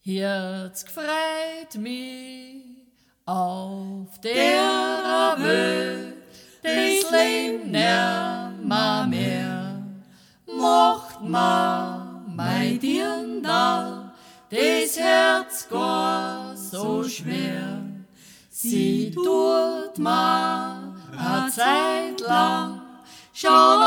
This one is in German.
Herz gefreut mich auf der Welt, des Leben nimmer mehr. Macht ma mein Dirndl, des Herz gar so schwer. Sie tut ma a Zeit lang schon